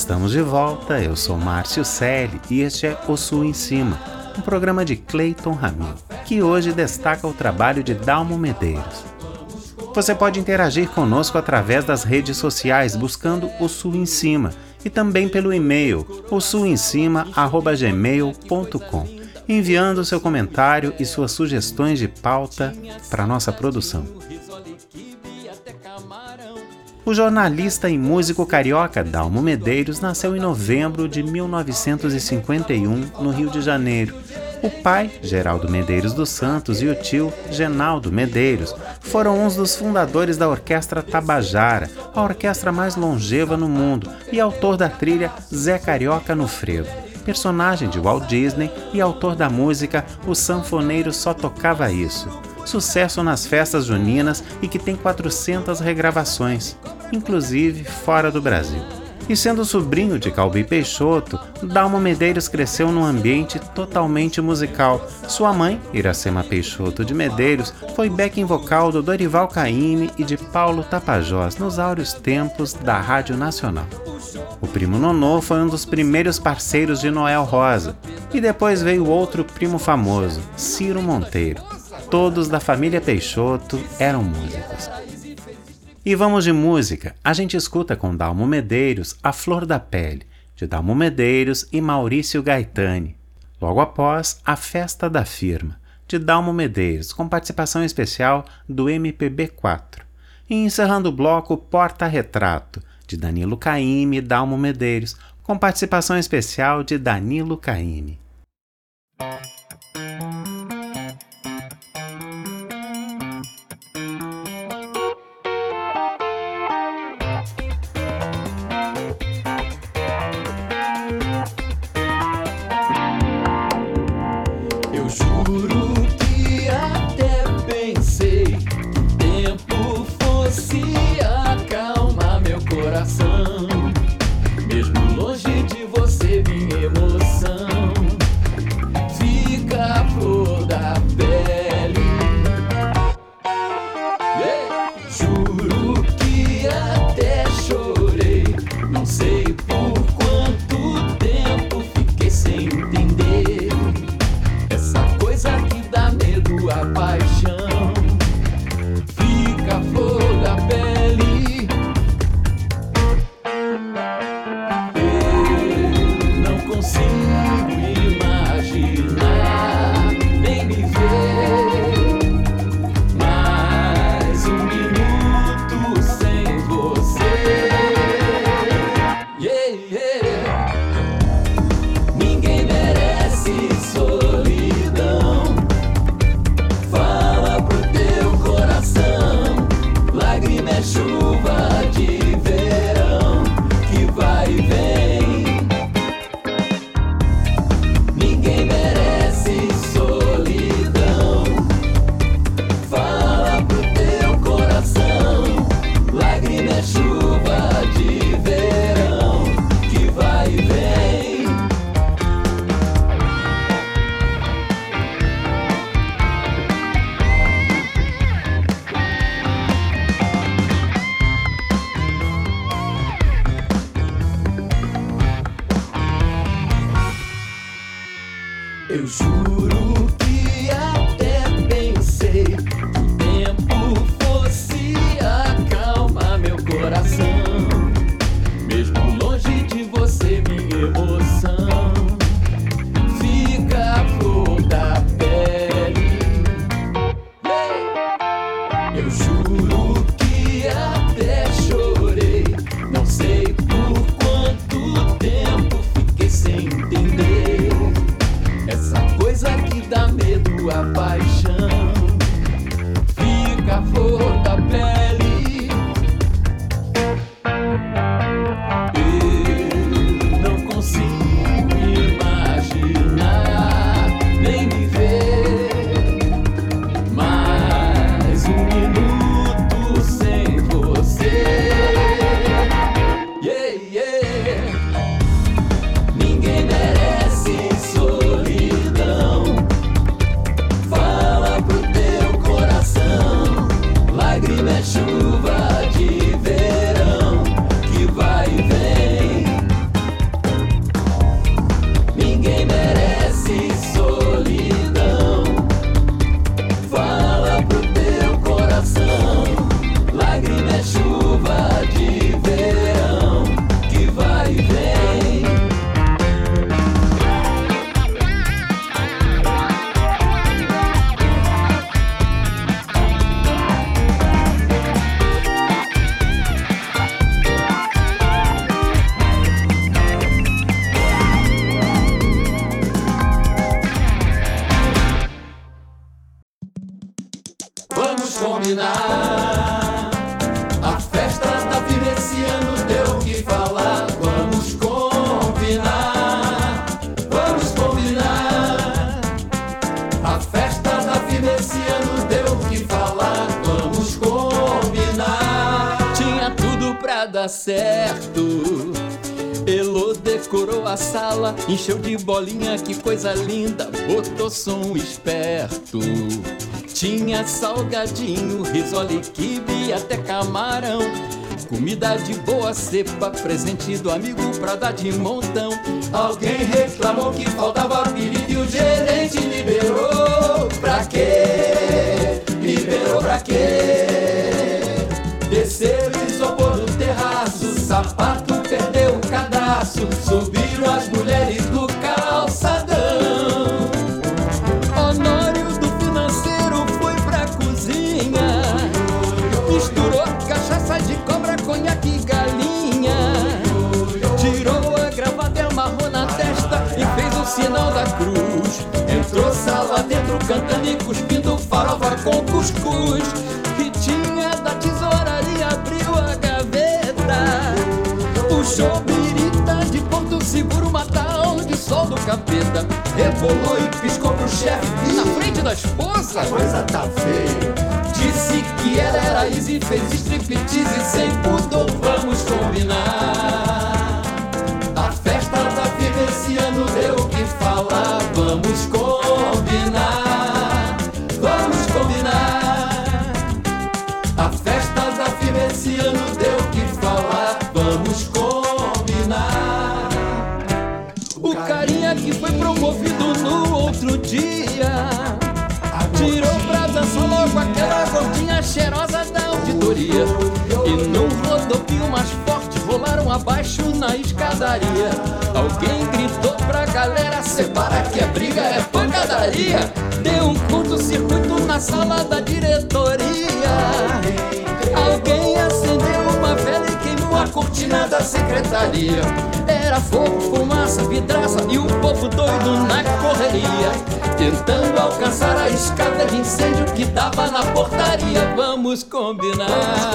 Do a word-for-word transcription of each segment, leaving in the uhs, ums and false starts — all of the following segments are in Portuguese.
Estamos de volta, eu sou Márcio Selle e este é O Sul em Cima, um programa de Cleiton Ramil, que hoje destaca o trabalho de Dalmo Medeiros. Você pode interagir conosco através das redes sociais buscando O Sul em Cima e também pelo e-mail o sul em cima arroba gmail ponto com, enviando seu comentário e suas sugestões de pauta para nossa produção. O jornalista e músico carioca Dalmo Medeiros nasceu em novembro de mil novecentos e cinquenta e um, no Rio de Janeiro. O pai, Geraldo Medeiros dos Santos, e o tio, Genaldo Medeiros, foram uns dos fundadores da Orquestra Tabajara, a orquestra mais longeva no mundo, e autor da trilha Zé Carioca no Frevo, personagem de Walt Disney e autor da música O Sanfoneiro Só Tocava Isso, sucesso nas festas juninas e que tem quatrocentas regravações, inclusive fora do Brasil. E sendo sobrinho de Calbi Peixoto, Dalmo Medeiros cresceu num ambiente totalmente musical. Sua mãe, Iracema Peixoto de Medeiros, foi backing vocal do Dorival Caymmi e de Paulo Tapajós nos áureos tempos da Rádio Nacional. O primo Nonô foi um dos primeiros parceiros de Noel Rosa, e depois veio outro primo famoso, Ciro Monteiro. Todos da família Peixoto eram músicos. E vamos de música. A gente escuta com Dalmo Medeiros A Flor da Pele, de Dalmo Medeiros e Maurício Gaetani. Logo após, A Festa da Firma, de Dalmo Medeiros, com participação especial do M P B quatro. E encerrando o bloco, Porta Retrato, de Danilo Caymmi e Dalmo Medeiros, com participação especial de Danilo Caymmi. Mesmo longe de você, minha emoção Eu juro que até pensei que o tempo fosse acalmar meu coração. Mesmo longe de você, minha emoção fica a flor da pele. Eu juro que até chorei, não sei por quanto tempo fiquei sem entender. Essa coisa que dá medo, a paixão fica a flor da pele. Eu não consigo imaginar, nem me ver mais um minuto sem você. Yeah, yeah. Ninguém merece solidão. Fala pro teu coração, lágrima é chuva. vamos combinar. A festa da firma esse ano deu o que falar. Vamos combinar, vamos combinar. A festa da firma esse ano deu o que falar. Vamos combinar. Tinha tudo pra dar certo. Elô decorou a sala, encheu de bolinha, que coisa linda, botou som esperto. Tinha salgadinho, risole, quibe e até camarão. Comida de boa cepa, presente do amigo pra dar de montão. Alguém reclamou que faltava pedido e o gerente liberou. Pra quê? Liberou pra quê? Desceu o isopor no terraço, o sapato perdeu o cadastro, subiram as mulheres do calçadão. Honório do financeiro foi pra cozinha, misturou cachaça de cobra, conhaque e galinha. Tirou a gravata e amarrou na testa e fez o sinal da cruz. Entrou sala dentro cantando e cuspindo farofa com cuscuz. Que tinha da tesouraria, abriu a gaveta, puxou birita de Porto Seguro, matal de sol do capeta. Rebolou e piscou pro chefe na frente da esposa. A coisa tá feia. Disse que ela era easy, fez striptease sem pudor. Vamos combinar. A festa da firma esse ano deu o que falar. Vamos combinar, vamos combinar. A festa da firma esse ano deu o que falar. Vamos combinar. O carinha que foi promovido no outro dia tirou pra dançar logo aquela gordinha cheirosa da auditoria. E num rodopio mais forte rolaram abaixo na escadaria. Alguém gritou pra galera: separa que a briga é pancadaria. Deu um curto-circuito na sala da diretoria. Alguém acendeu uma vela e queimou a cortina da secretaria. Era fogo, fumaça, vidraça e o povo doido na correria, tentando alcançar a escada de incêndio que dava na portaria. Vamos combinar.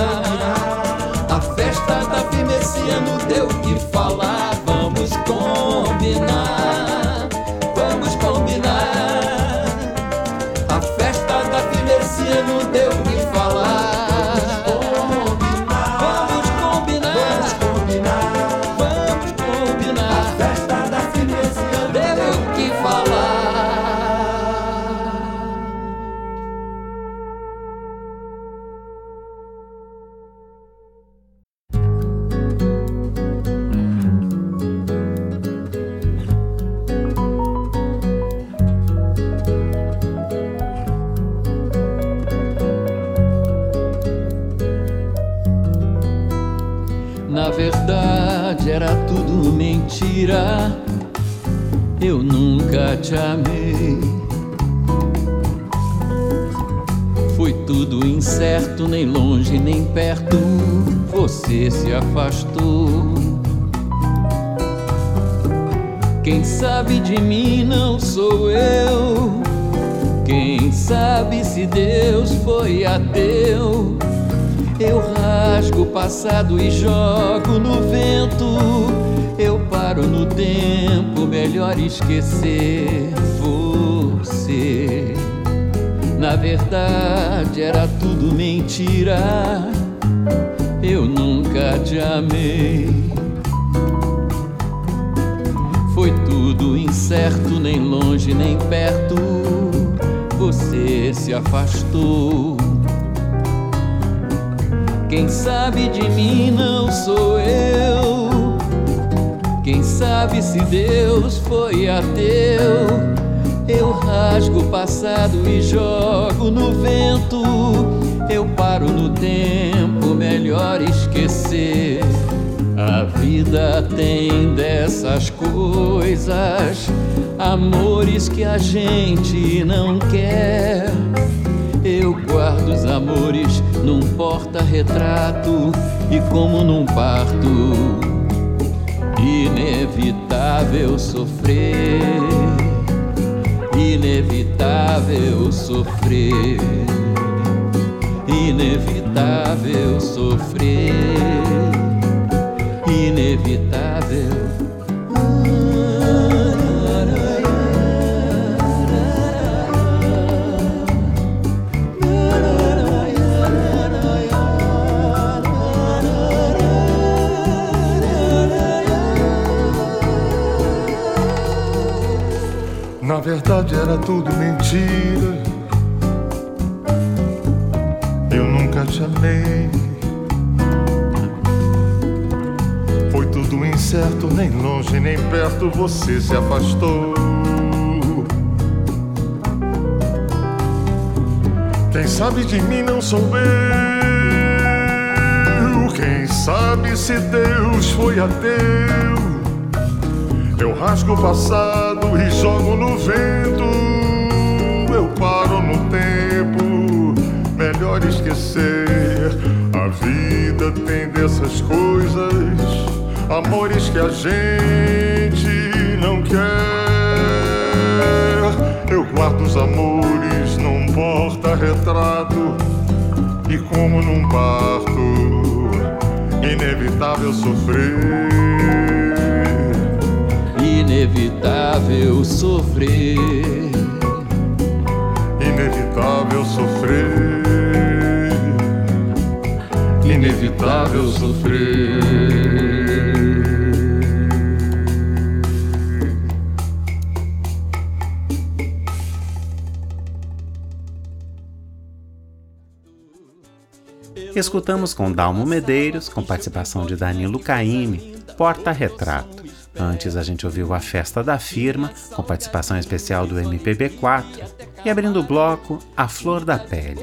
A festa da firma esse ano deu o que falar. Vamos combinar, vamos combinar. A festa da firma esse ano deu o que falar. Na verdade era tudo mentira, eu nunca te amei. Foi tudo incerto, nem longe nem perto, você se afastou. Quem sabe de mim não sou eu, quem sabe se Deus foi ateu. Eu rasgo o passado e jogo no vento, eu paro no tempo, melhor esquecer você. Na verdade era tudo mentira, eu nunca te amei. Foi tudo incerto, nem longe nem perto, você se afastou. Quem sabe de mim não sou eu, quem sabe se Deus foi ateu. Eu rasgo o passado e jogo no vento, eu paro no tempo, melhor esquecer. A vida tem dessas coisas, amores que a gente não quer. Eu guardo os amores num porta-retrato e como num parto, inevitável sofrer, inevitável sofrer. inevitável sofrer, inevitável. Na verdade era tudo mentira, eu nunca te amei. Foi tudo incerto, nem longe nem perto você se afastou. Quem sabe de mim não soubeu, quem sabe se Deus foi ateu. Eu rasgo o passado e jogo no vento, eu paro no tempo, melhor esquecer. A vida tem dessas coisas, amores que a gente não quer. Eu guardo os amores num porta-retrato e como num parto, inevitável sofrer. Inevitável sofrer, inevitável sofrer, inevitável sofrer. Escutamos com Dalmo Medeiros, com participação de Danilo Caymmi, Porta-Retrato. Antes a gente ouviu A Festa da Firma, com participação especial do M P B quatro. E abrindo o bloco, A Flor da Pele.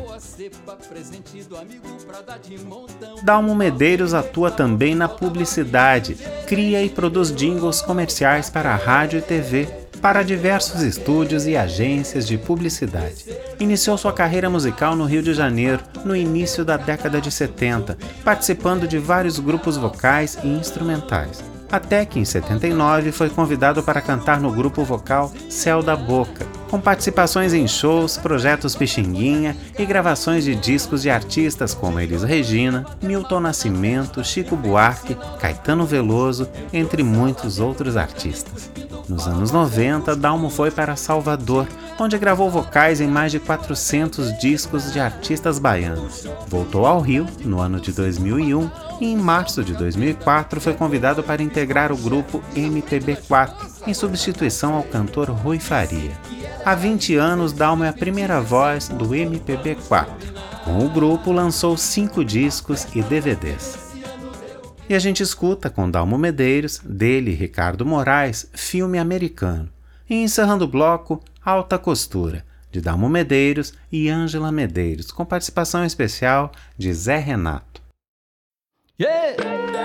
Dalmo Medeiros atua também na publicidade, cria e produz jingles comerciais para a rádio e T V, para diversos estúdios e agências de publicidade. Iniciou sua carreira musical no Rio de Janeiro, no início da década de setenta, participando de vários grupos vocais e instrumentais. Até que em setenta e nove foi convidado para cantar no grupo vocal Céu da Boca, com participações em shows, projetos Pixinguinha e gravações de discos de artistas como Elis Regina, Milton Nascimento, Chico Buarque, Caetano Veloso, entre muitos outros artistas. Nos anos noventa, Dalmo foi para Salvador, onde gravou vocais em mais de quatrocentos discos de artistas baianos. Voltou ao Rio no ano de dois mil e um e em março de dois mil e quatro foi convidado para integrar o grupo M P B quatro, em substituição ao cantor Rui Faria. Há vinte anos, Dalmo é a primeira voz do M P B quatro. Com o grupo, lançou cinco discos e D V Ds. E a gente escuta com Dalmo Medeiros, dele Ricardo Moraes, Filme Americano. E encerrando o bloco, Alta Costura, de Dalmo Medeiros e Ângela Medeiros, com participação especial de Zé Renato. Yeah!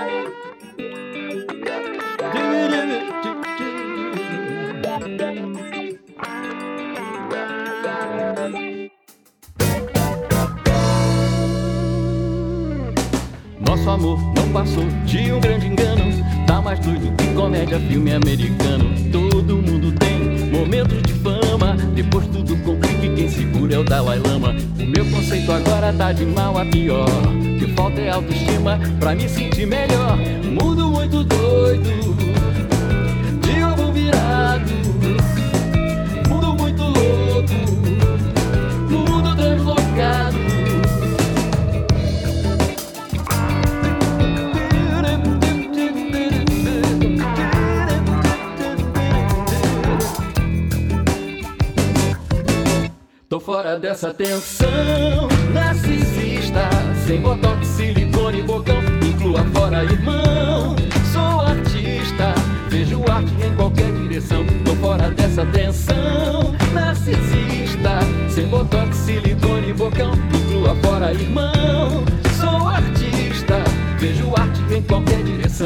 Nosso amor não passou de um grande engano, tá mais doido que comédia, filme americano. Todo mundo tem momentos de fama, depois tudo complica e quem segura é o Dalai Lama. O meu conceito agora tá de mal a pior, que falta é autoestima pra me sentir melhor. Mundo muito doido, de ovo virado, mundo muito louco, mundo translocado. Tô fora dessa tensão narcisista, sem botox, silicone, bocão, inclua fora irmão. Sou artista, vejo arte em qualquer direção. Tô fora dessa tensão narcisista, sem botox, silicone, bocão, inclua fora irmão. Sou artista, vejo arte em qualquer direção.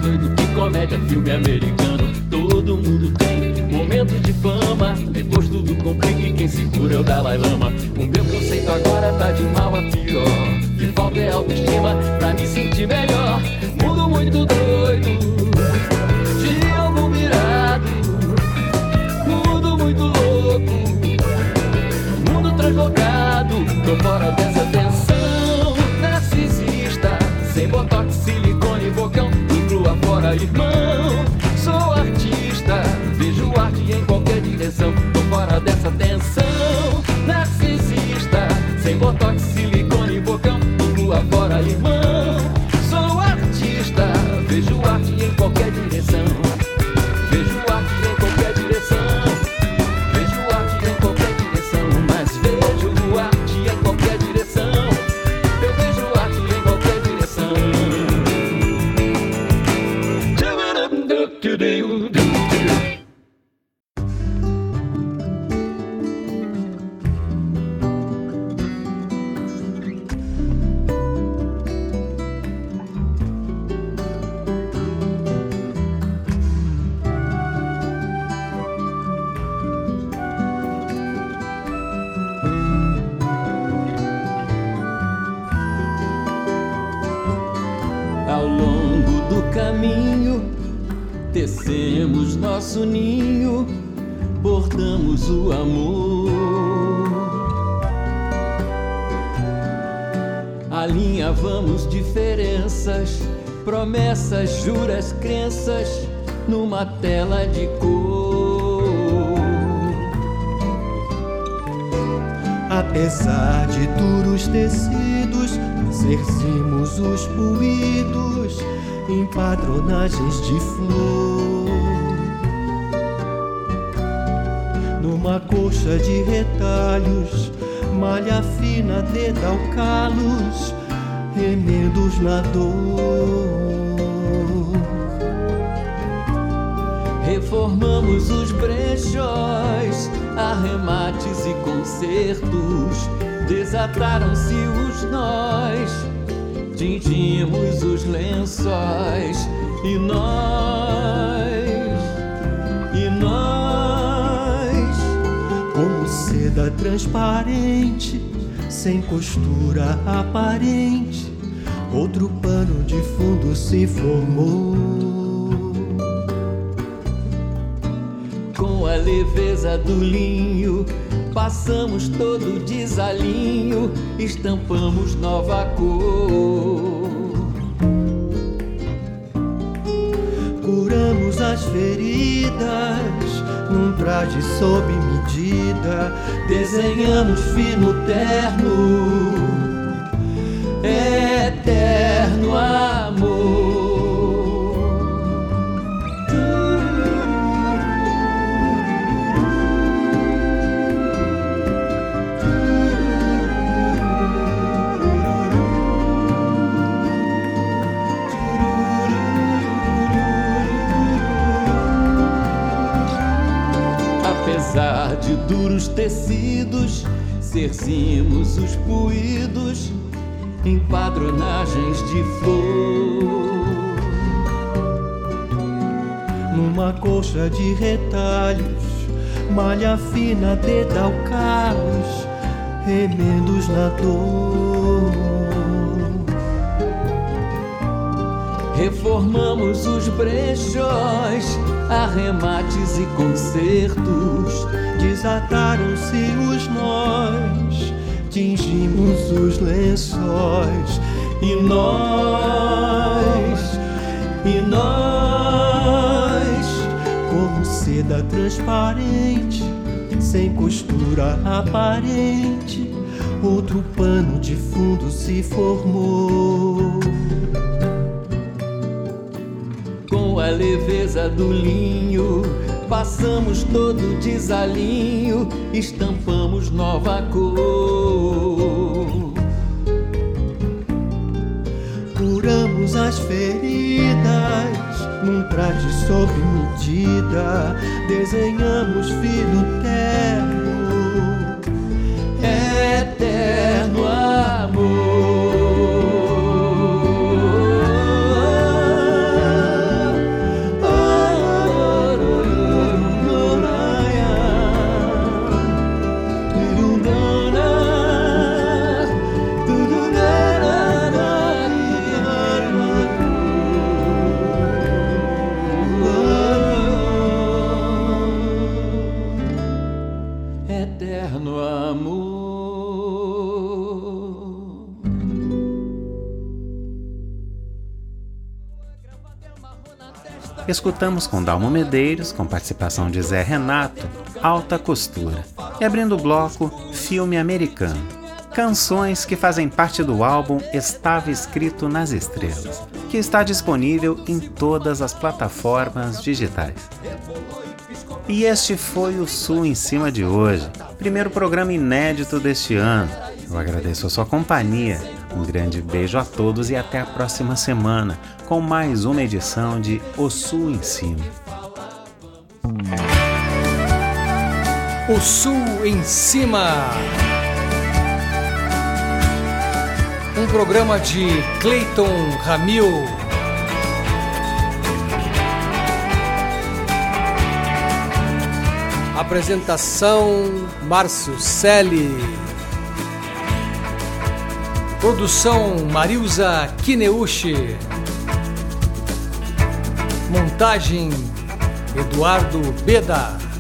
doido de comédia, filme americano. Todo mundo tem momento de fama, depois tudo complica e quem segura é o Dalai Lama. O meu conceito agora tá de mal a pior, que falta é autoestima pra me sentir melhor. Mundo muito doido, de algo virado, mundo muito louco, mundo translocado. Tô fora dessa tensão narcisista, sem botox, silicone, bocão, inclua fora, irmão. Sou artista, vejo arte em qualquer direção. Tô fora dessa tensão narcisista, sem botox, silicone, bocão, inclua fora, irmão. Sou artista, vejo arte em qualquer direção. Vejo arte em qualquer direção. Vejo arte em qualquer direção. Mas vejo arte em qualquer direção. Eu vejo arte em qualquer direção. Ao longo do caminho, tecemos nosso ninho, bordamos o amor. Alinhavamos diferenças, promessas, juras, crenças, numa tela de cor. Apesar de duros tecidos, exercimos os fluidos em padronagens de flor. Numa colcha de retalhos, malha fina, dedalcalos, remendos na dor. Reformamos os brechós, arremates e concertos, desataram-se os nós, tingimos os lençóis, e nós, e nós, como seda transparente, sem costura aparente, outro pano de fundo se formou. Com a leveza do linho, passamos todo desalinho, estampamos nova cor. Curamos as feridas num traje sob medida, desenhamos fino terno, eterno amor. Apesar de duros tecidos, cercimos os fluidos em padronagens de flor. Numa colcha de retalhos, malha fina, dedalcalos, remendos na dor. Reformamos os brechós, arremates e concertos, desataram-se os nós, tingimos os lençóis, e nós, e nós, como seda transparente, sem costura aparente, outro pano de fundo se formou. Com a leveza do linho, passamos todo desalinho, estampamos nova cor. Curamos as feridas num traje sob medida, desenhamos fino terno, eterno amor. eterno amor. Escutamos com Dalmo Medeiros, com participação de Zé Renato, Alta Costura. E abrindo o bloco, Filme Americano. Canções que fazem parte do álbum Estava Escrito nas Estrelas, que está disponível em todas as plataformas digitais. E este foi o Sul em Cima de hoje, primeiro programa inédito deste ano. Eu agradeço a sua companhia, um grande beijo a todos e até a próxima semana com mais uma edição de O Sul em Cima. O Sul em Cima, um programa de Cleiton Ramil. Apresentação Márcio Selle. Produção Marilza Kineuchi. Montagem Eduardo Beda.